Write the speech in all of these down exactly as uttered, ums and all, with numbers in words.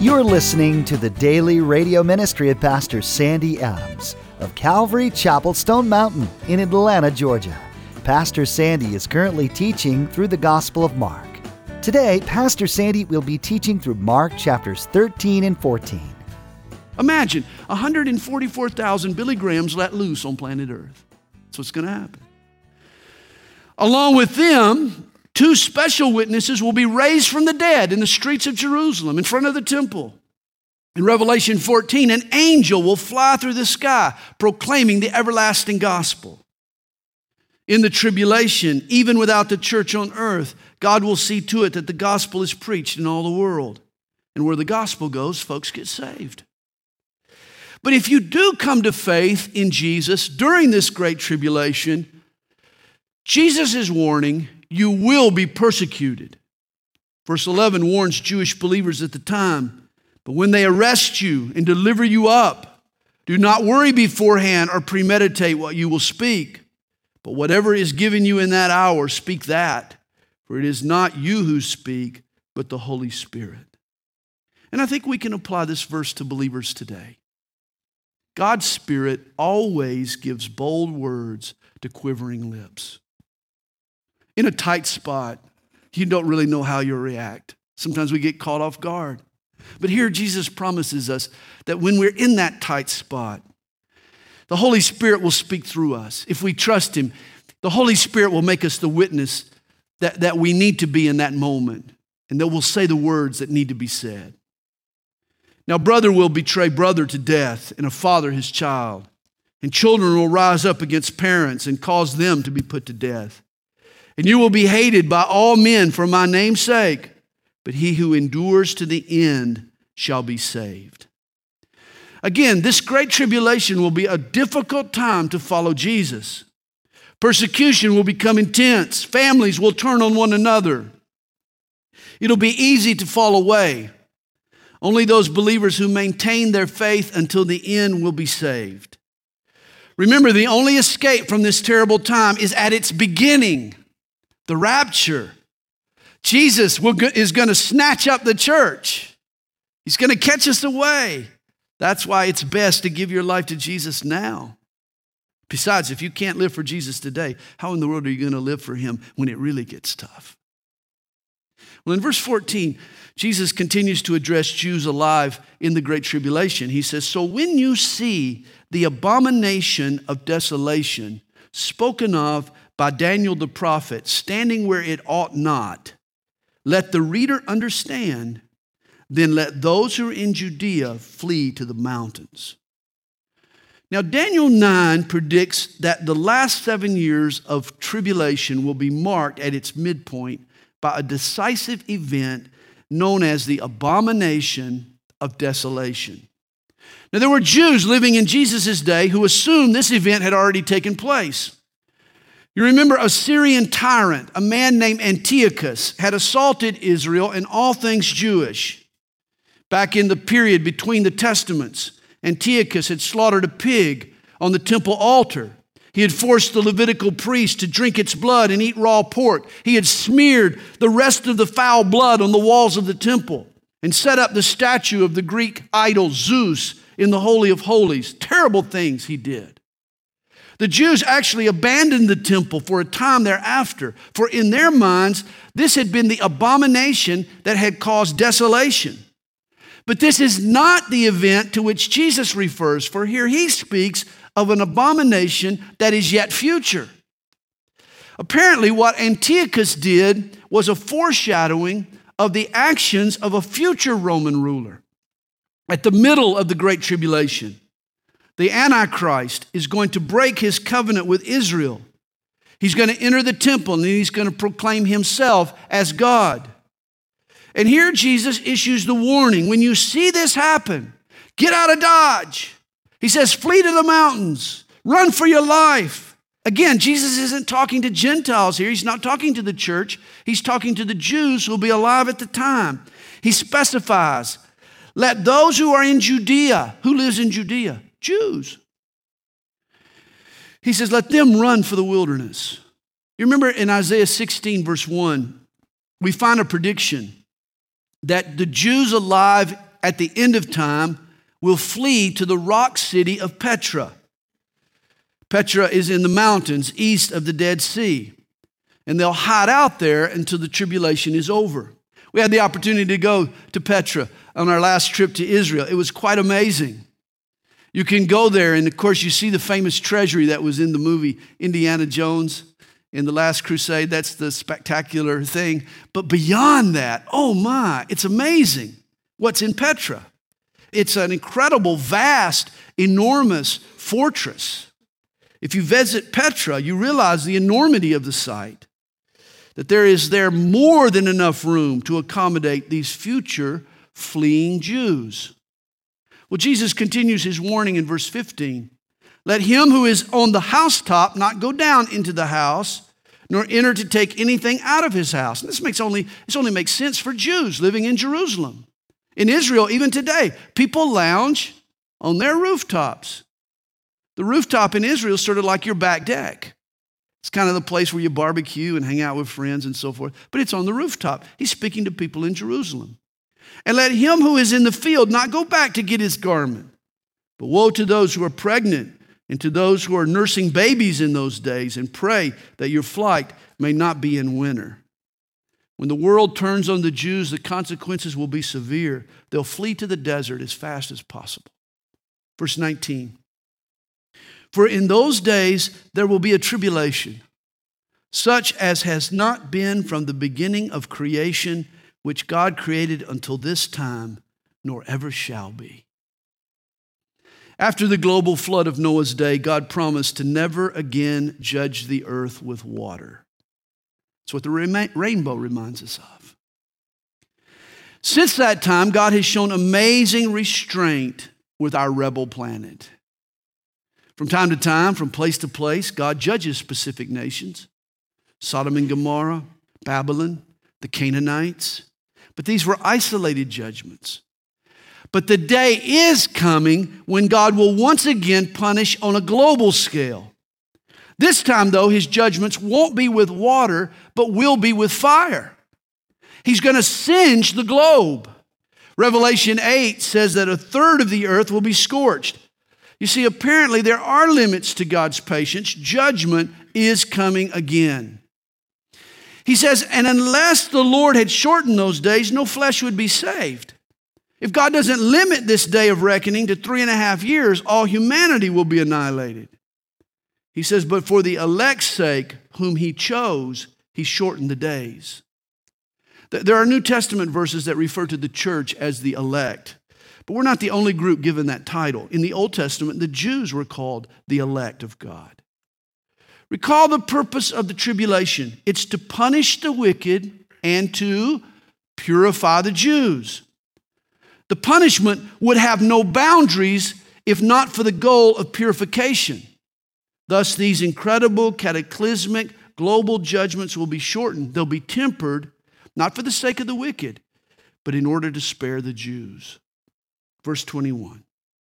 You're listening to the daily radio ministry of Pastor Sandy Adams of Calvary Chapel Stone Mountain in Atlanta, Georgia. Pastor Sandy is currently teaching through the Gospel of Mark. Today, Pastor Sandy will be teaching through Mark chapters thirteen and fourteen. Imagine one hundred forty-four thousand Billy Grahams let loose on planet Earth. That's what's going to happen. Along with them, two special witnesses will be raised from the dead in the streets of Jerusalem, in front of the temple. In Revelation fourteen, an angel will fly through the sky, proclaiming the everlasting gospel. In the tribulation, even without the church on earth, God will see to it that the gospel is preached in all the world. And where the gospel goes, folks get saved. But if you do come to faith in Jesus during this great tribulation, Jesus is warning, you will be persecuted. Verse eleven warns Jewish believers at the time, but when they arrest you and deliver you up, do not worry beforehand or premeditate what you will speak. But whatever is given you in that hour, speak that, for it is not you who speak, but the Holy Spirit. And I think we can apply this verse to believers today. God's Spirit always gives bold words to quivering lips. In a tight spot, you don't really know how you'll react. Sometimes we get caught off guard. But here Jesus promises us that when we're in that tight spot, the Holy Spirit will speak through us. If we trust Him, the Holy Spirit will make us the witness that, that we need to be in that moment, and that we'll say the words that need to be said. Now, brother will betray brother to death, and a father his child. And children will rise up against parents and cause them to be put to death. And you will be hated by all men for my name's sake, but he who endures to the end shall be saved. Again, this great tribulation will be a difficult time to follow Jesus. Persecution will become intense. Families will turn on one another. It'll be easy to fall away. Only those believers who maintain their faith until the end will be saved. Remember, the only escape from this terrible time is at its beginning, the rapture. Jesus will, is going to snatch up the church. He's going to catch us away. That's why it's best to give your life to Jesus now. Besides, if you can't live for Jesus today, how in the world are you going to live for Him when it really gets tough? Well, in verse fourteen, Jesus continues to address Jews alive in the Great Tribulation. He says, so when you see the abomination of desolation spoken of by Daniel the prophet standing where it ought not, let the reader understand, then let those who are in Judea flee to the mountains. Now, Daniel nine predicts that the last seven years of tribulation will be marked at its midpoint by a decisive event known as the abomination of desolation. Now, there were Jews living in Jesus' day who assumed this event had already taken place. You remember a Syrian tyrant, a man named Antiochus, had assaulted Israel and all things Jewish. Back in the period between the Testaments, Antiochus had slaughtered a pig on the temple altar. He had forced the Levitical priests to drink its blood and eat raw pork. He had smeared the rest of the foul blood on the walls of the temple and set up the statue of the Greek idol Zeus in the Holy of Holies. Terrible things he did. The Jews actually abandoned the temple for a time thereafter, for in their minds, this had been the abomination that had caused desolation. But this is not the event to which Jesus refers, for here he speaks of an abomination that is yet future. Apparently, what Antiochus did was a foreshadowing of the actions of a future Roman ruler. At the middle of the Great Tribulation, the Antichrist is going to break his covenant with Israel. He's going to enter the temple and he's going to proclaim himself as God. And here Jesus issues the warning. When you see this happen, get out of Dodge. He says, flee to the mountains. Run for your life. Again, Jesus isn't talking to Gentiles here. He's not talking to the church. He's talking to the Jews who will be alive at the time. He specifies, let those who are in Judea, who lives in Judea? Jews. He says, let them run for the wilderness. You remember in Isaiah sixteen, verse one, we find a prediction that the Jews alive at the end of time will flee to the rock city of Petra. Petra is in the mountains east of the Dead Sea. And they'll hide out there until the tribulation is over. We had the opportunity to go to Petra on our last trip to Israel. It was quite amazing. You can go there, and of course, you see the famous treasury that was in the movie Indiana Jones in The Last Crusade. That's the spectacular thing. But beyond that, oh my, it's amazing what's in Petra. It's an incredible, vast, enormous fortress. If you visit Petra, you realize the enormity of the site, that there is there more than enough room to accommodate these future fleeing Jews. Well, Jesus continues his warning in verse fifteen. Let him who is on the housetop not go down into the house, nor enter to take anything out of his house. And this makes only, this only makes sense for Jews living in Jerusalem. In Israel, even today, people lounge on their rooftops. The rooftop in Israel is sort of like your back deck. It's kind of the place where you barbecue and hang out with friends and so forth. But it's on the rooftop. He's speaking to people in Jerusalem. And let him who is in the field not go back to get his garment. But woe to those who are pregnant and to those who are nursing babies in those days, and pray that your flight may not be in winter. When the world turns on the Jews, the consequences will be severe. They'll flee to the desert as fast as possible. Verse nineteen. For in those days there will be a tribulation, such as has not been from the beginning of creation, which God created until this time, nor ever shall be. After the global flood of Noah's day, God promised to never again judge the earth with water. That's what the rainbow reminds us of. Since that time, God has shown amazing restraint with our rebel planet. From time to time, from place to place, God judges specific nations. Sodom and Gomorrah, Babylon, the Canaanites. But these were isolated judgments. But the day is coming when God will once again punish on a global scale. This time, though, his judgments won't be with water, but will be with fire. He's going to singe the globe. Revelation eight says that a third of the earth will be scorched. You see, apparently there are limits to God's patience. Judgment is coming again. He says, and unless the Lord had shortened those days, no flesh would be saved. If God doesn't limit this day of reckoning to three and a half years, all humanity will be annihilated. He says, but for the elect's sake, whom he chose, he shortened the days. There are New Testament verses that refer to the church as the elect. But we're not the only group given that title. In the Old Testament, the Jews were called the elect of God. Recall the purpose of the tribulation. It's to punish the wicked and to purify the Jews. The punishment would have no boundaries if not for the goal of purification. Thus, these incredible, cataclysmic, global judgments will be shortened. They'll be tempered, not for the sake of the wicked, but in order to spare the Jews. Verse twenty-one.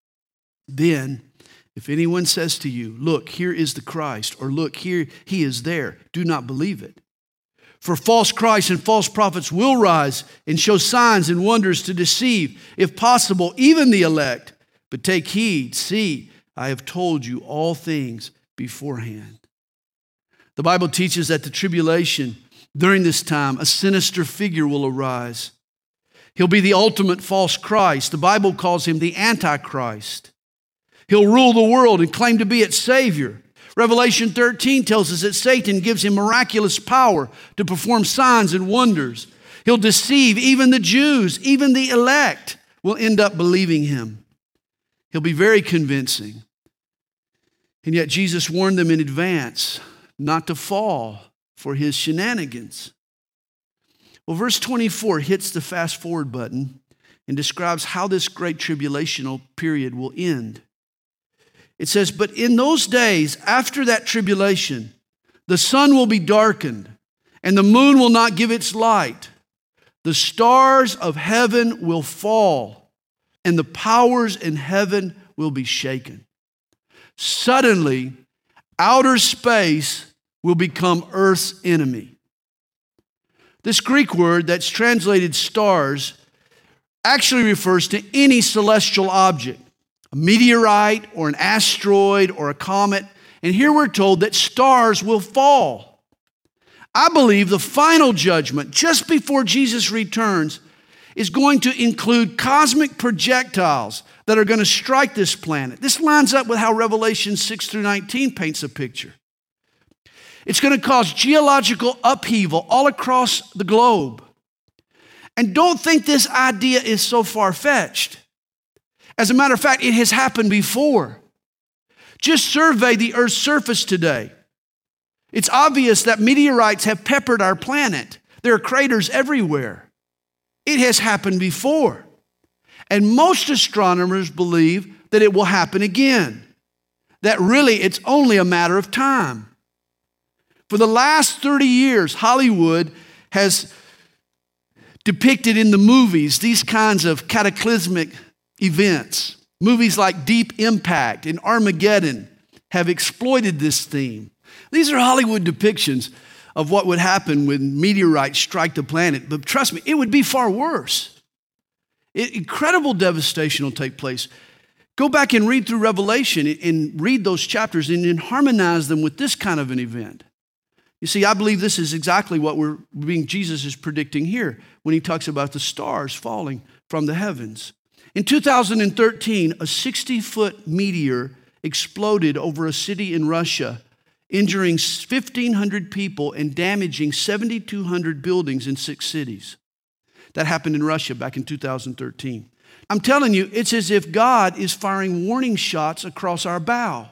Then, if anyone says to you, look, here is the Christ, or look, here he is there, do not believe it. For false Christs and false prophets will rise and show signs and wonders to deceive, if possible, even the elect. But take heed, see, I have told you all things beforehand. The Bible teaches that the tribulation, during this time, a sinister figure will arise. He'll be the ultimate false Christ. The Bible calls him the Antichrist. He'll rule the world and claim to be its Savior. Revelation thirteen tells us that Satan gives him miraculous power to perform signs and wonders. He'll deceive even the Jews, even the elect will end up believing him. He'll be very convincing. And yet Jesus warned them in advance not to fall for his shenanigans. Well, verse twenty-four hits the fast forward button and describes how this great tribulational period will end. It says, but in those days after that tribulation, the sun will be darkened and the moon will not give its light. The stars of heaven will fall and the powers in heaven will be shaken. Suddenly, outer space will become Earth's enemy. This Greek word that's translated stars actually refers to any celestial object, a meteorite or an asteroid or a comet. And here we're told that stars will fall. I believe the final judgment, just before Jesus returns, is going to include cosmic projectiles that are going to strike this planet. This lines up with how Revelation six through nineteen paints a picture. It's going to cause geological upheaval all across the globe. And don't think this idea is so far-fetched. As a matter of fact, it has happened before. Just survey the Earth's surface today. It's obvious that meteorites have peppered our planet. There are craters everywhere. It has happened before. And most astronomers believe that it will happen again. That really it's only a matter of time. For the last thirty years, Hollywood has depicted in the movies these kinds of cataclysmic events. Movies like Deep Impact and Armageddon have exploited this theme. These are Hollywood depictions of what would happen when meteorites strike the planet. But trust me, it would be far worse. It, incredible devastation will take place. Go back and read through Revelation and read those chapters and then harmonize them with this kind of an event. You see, I believe this is exactly what we're being Jesus is predicting here when he talks about the stars falling from the heavens. In two thousand thirteen, a sixty-foot meteor exploded over a city in Russia, injuring fifteen hundred people and damaging seventy-two hundred buildings in six cities. That happened in Russia back in two thousand thirteen. I'm telling you, it's as if God is firing warning shots across our bow.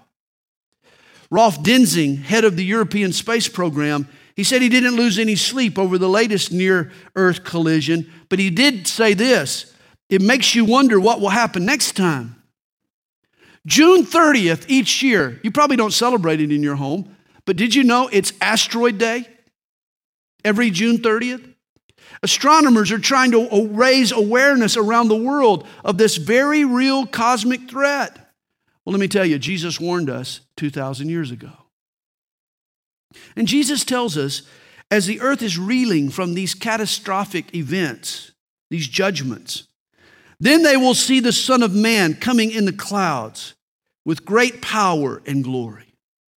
Rolf Denzing, head of the European Space Program, he said he didn't lose any sleep over the latest near-Earth collision, but he did say this: it makes you wonder what will happen next time. June thirtieth each year, you probably don't celebrate it in your home, but did you know it's Asteroid Day? Every June thirtieth? Astronomers are trying to raise awareness around the world of this very real cosmic threat. Well, let me tell you, Jesus warned us two thousand years ago. And Jesus tells us, as the earth is reeling from these catastrophic events, these judgments, then they will see the Son of Man coming in the clouds with great power and glory.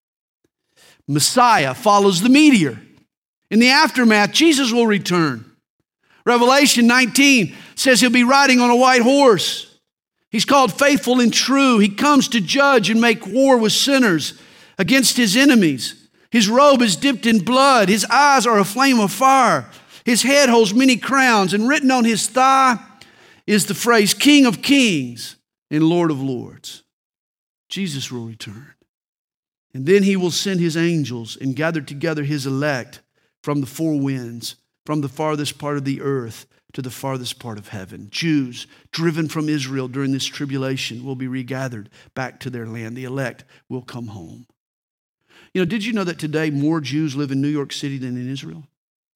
Messiah follows the meteor. In the aftermath, Jesus will return. Revelation nineteen says he'll be riding on a white horse. He's called faithful and true. He comes to judge and make war with sinners against his enemies. His robe is dipped in blood. His eyes are a flame of fire. His head holds many crowns, and written on his thigh is the phrase King of Kings and Lord of Lords. Jesus will return. And then he will send his angels and gather together his elect from the four winds, from the farthest part of the earth to the farthest part of heaven. Jews driven from Israel during this tribulation will be regathered back to their land. The elect will come home. You know, did you know that today more Jews live in New York City than in Israel?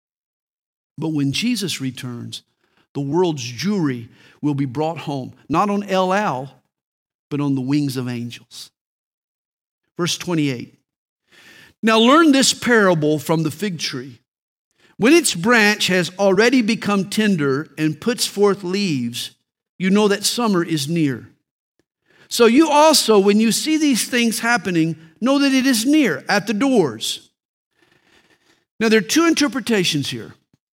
But when Jesus returns, the world's Jewry will be brought home, not on El Al, but on the wings of angels. Verse twenty-eight. Now learn this parable from the fig tree. When its branch has already become tender and puts forth leaves, you know that summer is near. So you also, when you see these things happening, know that it is near, at the doors. Now there are two interpretations here.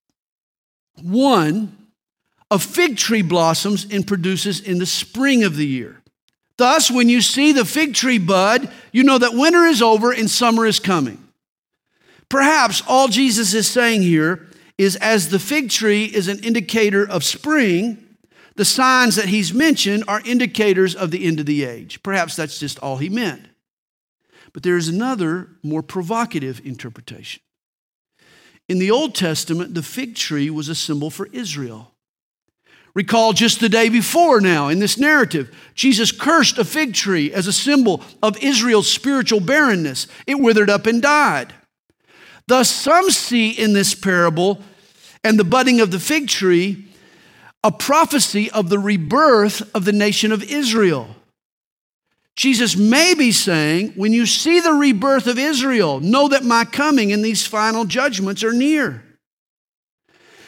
One, a fig tree blossoms and produces in the spring of the year. Thus, when you see the fig tree bud, you know that winter is over and summer is coming. Perhaps all Jesus is saying here is, as the fig tree is an indicator of spring, the signs that he's mentioned are indicators of the end of the age. Perhaps that's just all he meant. But there is another, more provocative interpretation. In the Old Testament, the fig tree was a symbol for Israel. Recall just the day before now in this narrative, Jesus cursed a fig tree as a symbol of Israel's spiritual barrenness. It withered up and died. Thus, some see in this parable and the budding of the fig tree a prophecy of the rebirth of the nation of Israel. Jesus may be saying, when you see the rebirth of Israel, know that my coming and these final judgments are near.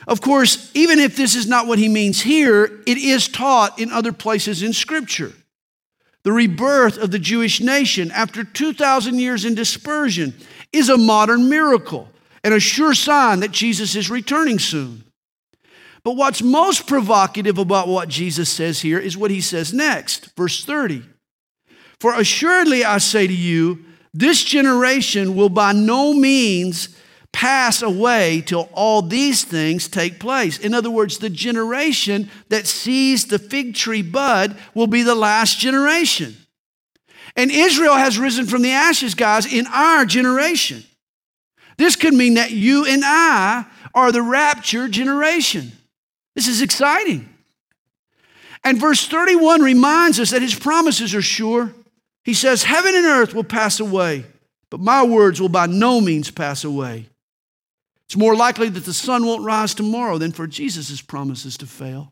Of course, even if this is not what he means here, it is taught in other places in Scripture. The rebirth of the Jewish nation after two thousand years in dispersion is a modern miracle and a sure sign that Jesus is returning soon. But what's most provocative about what Jesus says here is what he says next, verse thirty. For assuredly I say to you, this generation will by no means pass away till all these things take place. In other words, the generation that sees the fig tree bud will be the last generation. And Israel has risen from the ashes, guys, in our generation. This could mean that you and I are the rapture generation. This is exciting. And verse thirty-one reminds us that his promises are sure. He says, heaven and earth will pass away, but my words will by no means pass away. It's more likely that the sun won't rise tomorrow than for Jesus' promises to fail.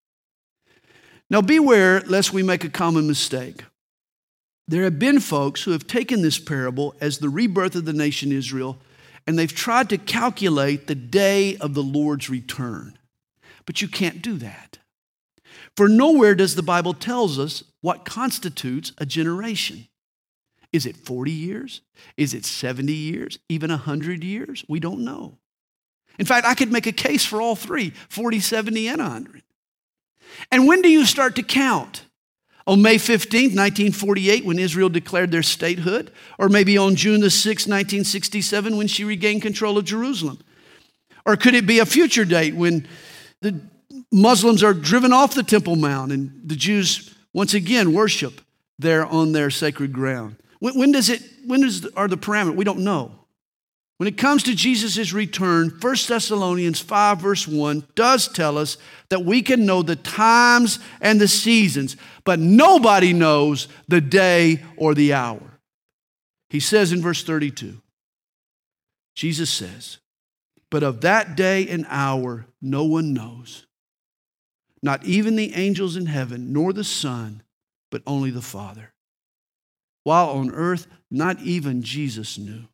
Now beware lest we make a common mistake. There have been folks who have taken this parable as the rebirth of the nation Israel, and they've tried to calculate the day of the Lord's return. But you can't do that. For nowhere does the Bible tells us what constitutes a generation. Is it forty years? Is it seventy years? Even one hundred years? We don't know. In fact, I could make a case for all three, forty, seventy, and one hundred. And when do you start to count? On May fifteenth, nineteen forty-eight, when Israel declared their statehood? Or maybe on June the sixth, nineteen sixty-seven, when she regained control of Jerusalem? Or could it be a future date when the Muslims are driven off the Temple Mount and the Jews once again worship there on their sacred ground? When, when does it, when does, are the parameters? We don't know. When it comes to Jesus' return, First Thessalonians five verse one does tell us that we can know the times and the seasons, but nobody knows the day or the hour. He says in verse thirty-two, Jesus says, but of that day and hour no one knows, not even the angels in heaven, nor the Son, but only the Father. While on earth, not even Jesus knew.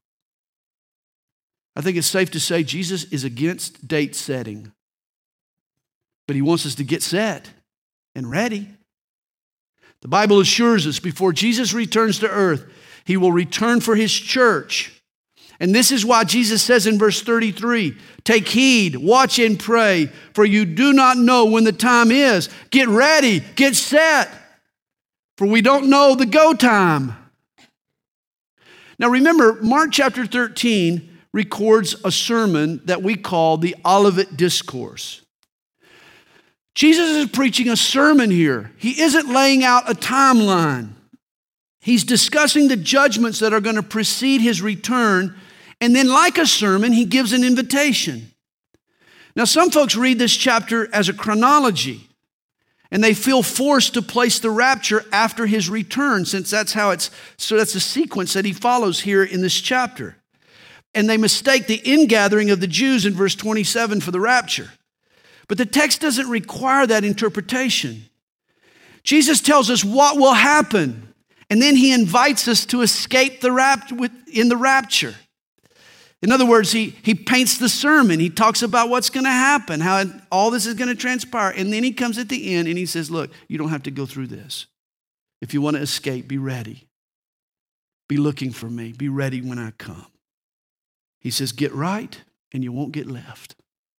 I think it's safe to say Jesus is against date setting, but he wants us to get set and ready. The Bible assures us before Jesus returns to earth, he will return for his church. And this is why Jesus says in verse thirty-three, take heed, watch and pray, for you do not know when the time is. Get ready, get set, for we don't know the go time. Now remember, Mark chapter thirteen records a sermon that we call the Olivet Discourse. Jesus is preaching a sermon here. He isn't laying out a timeline. He's discussing the judgments that are going to precede his return, and then like a sermon, he gives an invitation. Now some folks read this chapter as a chronology, and they feel forced to place the rapture after his return, since that's how it's, so that's the sequence that he follows here in this chapter. And they mistake the ingathering of the Jews in verse twenty-seven for the rapture. But the text doesn't require that interpretation. Jesus tells us what will happen, and then he invites us to escape the rapt in the rapture. In other words, he, he paints the sermon. He talks about what's going to happen, how all this is going to transpire. And then he comes at the end and he says, look, you don't have to go through this. If you want to escape, be ready. Be looking for me. Be ready when I come. He says, get right and you won't get left.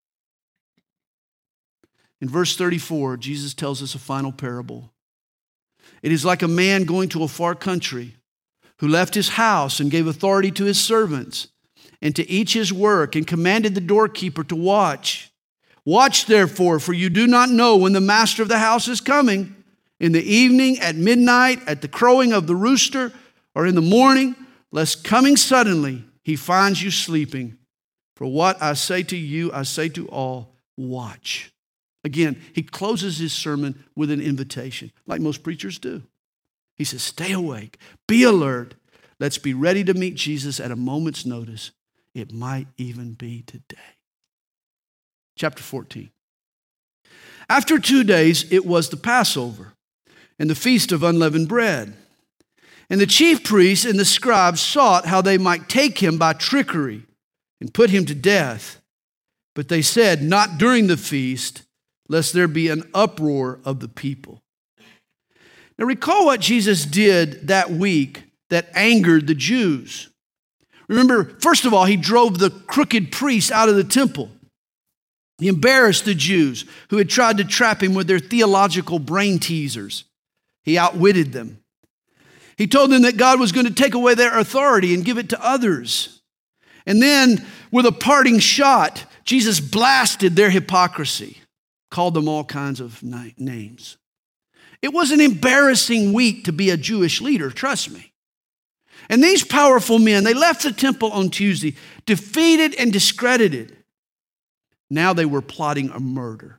In verse thirty-four, Jesus tells us a final parable. It is like a man going to a far country who left his house and gave authority to his servants and to each his work and commanded the doorkeeper to watch. Watch therefore, for you do not know when the master of the house is coming, in the evening, at midnight, at the crowing of the rooster, or in the morning, lest coming suddenly he finds you sleeping. For what I say to you, I say to all, watch. Again, he closes his sermon with an invitation, like most preachers do. He says, stay awake, be alert. Let's be ready to meet Jesus at a moment's notice. It might even be today. Chapter fourteen. After two days, it was the Passover and the feast of unleavened bread. And the chief priests and the scribes sought how they might take him by trickery and put him to death. But they said, not during the feast, lest there be an uproar of the people. Now recall what Jesus did that week that angered the Jews. Remember, first of all, he drove the crooked priests out of the temple. He embarrassed the Jews who had tried to trap him with their theological brain teasers. He outwitted them. He told them that God was going to take away their authority and give it to others. And then, with a parting shot, Jesus blasted their hypocrisy, called them all kinds of names. It was an embarrassing week to be a Jewish leader, trust me. And these powerful men, they left the temple on Tuesday, defeated and discredited. Now they were plotting a murder.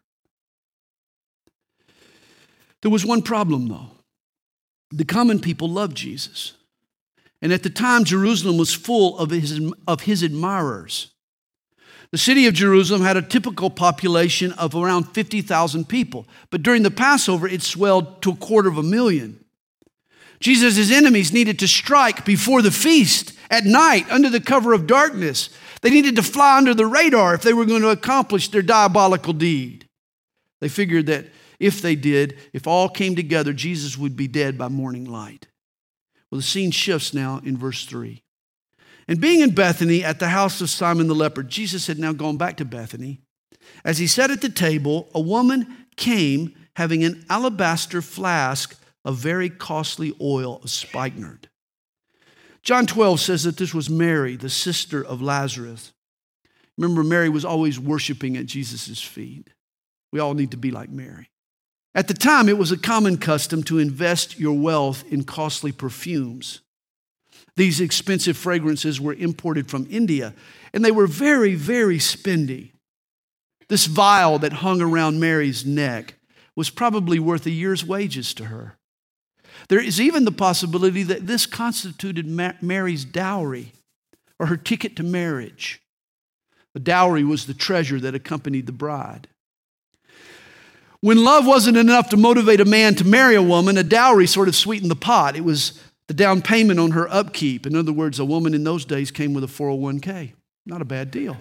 There was one problem, though. The common people loved Jesus. And at the time, Jerusalem was full of his, of his admirers. The city of Jerusalem had a typical population of around fifty thousand people. But during the Passover, it swelled to a quarter of a million. Jesus' enemies needed to strike before the feast at night under the cover of darkness. They needed to fly under the radar if they were going to accomplish their diabolical deed. They figured that if they did, if all came together, Jesus would be dead by morning light. Well, the scene shifts now in verse three. And being in Bethany at the house of Simon the leper, Jesus had now gone back to Bethany. As he sat at the table, a woman came having an alabaster flask of very costly oil of spikenard. John twelve says that this was Mary, the sister of Lazarus. Remember, Mary was always worshiping at Jesus' feet. We all need to be like Mary. At the time, it was a common custom to invest your wealth in costly perfumes. These expensive fragrances were imported from India, and they were very, very spendy. This vial that hung around Mary's neck was probably worth a year's wages to her. There is even the possibility that this constituted Mary's dowry, or her ticket to marriage. The dowry was the treasure that accompanied the bride. When love wasn't enough to motivate a man to marry a woman, a dowry sort of sweetened the pot. It was the down payment on her upkeep. In other words, a woman in those days came with a four oh one k. Not a bad deal.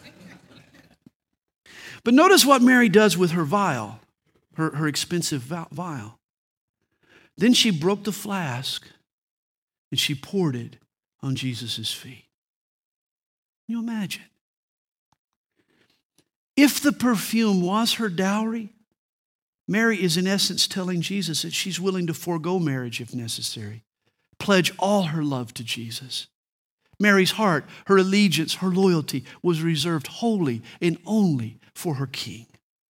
But notice what Mary does with her vial, her, her expensive vial. Then she broke the flask and she poured it on Jesus' feet. Can you imagine? If the perfume was her dowry, Mary is in essence telling Jesus that she's willing to forego marriage if necessary, pledge all her love to Jesus. Mary's heart, her allegiance, her loyalty was reserved wholly and only for her King.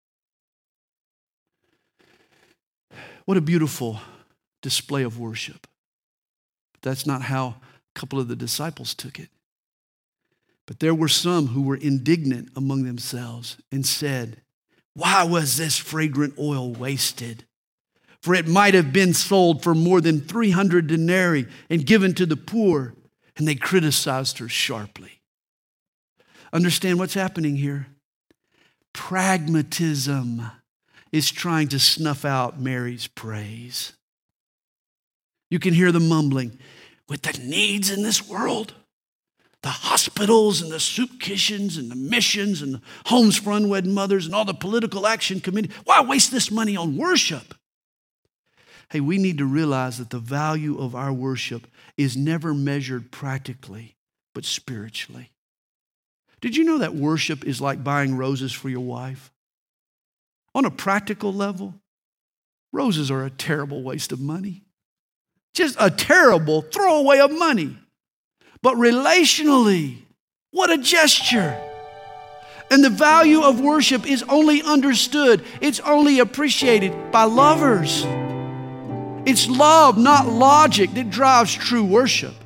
What a beautiful display of worship. But that's not how a couple of the disciples took it. But there were some who were indignant among themselves and said, "Why was this fragrant oil wasted? For it might have been sold for more than three hundred denarii and given to the poor." And they criticized her sharply. Understand what's happening here? Pragmatism is trying to snuff out Mary's praise. You can hear the mumbling. With the needs in this world, the hospitals and the soup kitchens and the missions and the homes for unwed mothers and all the political action committee, why waste this money on worship? Hey, we need to realize that the value of our worship is never measured practically, but spiritually. Did you know that worship is like buying roses for your wife? On a practical level, roses are a terrible waste of money. Just a terrible throwaway of money. But relationally, what a gesture. And the value of worship is only understood, it's only appreciated by lovers. It's love, not logic, that drives true worship.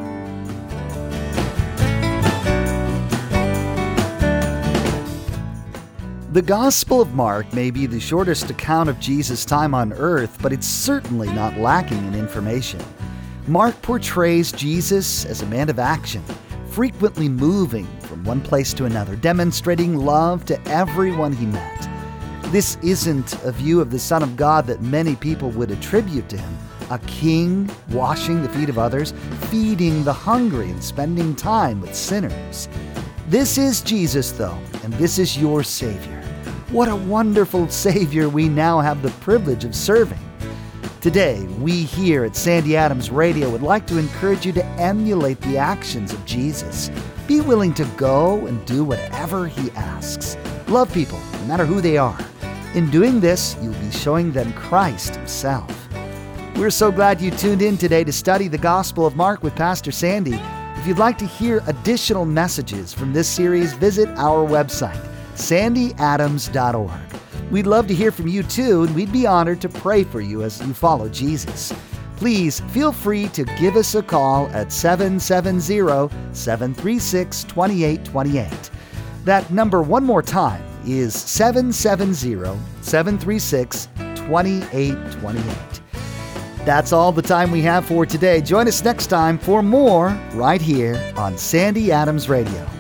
The Gospel of Mark may be the shortest account of Jesus' time on earth, but it's certainly not lacking in information. Mark portrays Jesus as a man of action, frequently moving from one place to another, demonstrating love to everyone he met. This isn't a view of the Son of God that many people would attribute to him. A king washing the feet of others, feeding the hungry, and spending time with sinners. This is Jesus, though, and this is your Savior. What a wonderful Savior we now have the privilege of serving. Today, we here at Sandy Adams Radio would like to encourage you to emulate the actions of Jesus. Be willing to go and do whatever He asks. Love people, no matter who they are. In doing this, you'll be showing them Christ Himself. We're so glad you tuned in today to study the Gospel of Mark with Pastor Sandy. If you'd like to hear additional messages from this series, visit our website, sandy adams dot org. We'd love to hear from you too, and we'd be honored to pray for you as you follow Jesus. Please feel free to give us a call at seven seven zero, seven three six, two eight two eight. That number one more time is seven seven zero, seven three six, two eight two eight. That's all the time we have for today. Join us next time for more right here on Sandy Adams Radio.